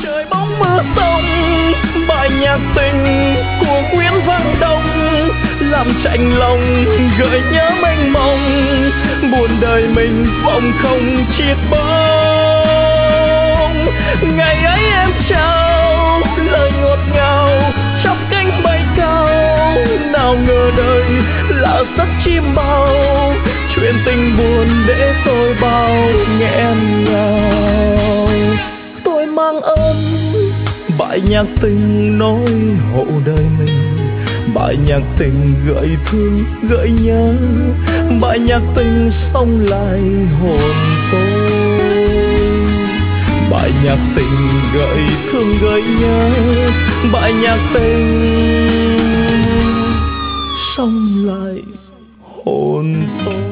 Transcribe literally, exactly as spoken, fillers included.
trời bóng mưa sông, bài nhạc tình của Nguyễn Văn Đông làm chạnh lòng gợi nhớ mênh mông, buồn đời mình vọng không chiết bóng. Ngày ấy em trao lời ngọt ngào chắp cánh bay cao, nào ngờ đời là giấc chim bao, chuyện tình buồn để tôi bao nghẹn ngào. Tôi mang ơn bài nhạc tình nói hộ đời mình, bài nhạc tình gợi thương gợi nhớ, bài nhạc tình sống lại hồn tôi. Bài nhạc tình gợi thương gợi nhớ, bài nhạc tình sống lại hồn tôi.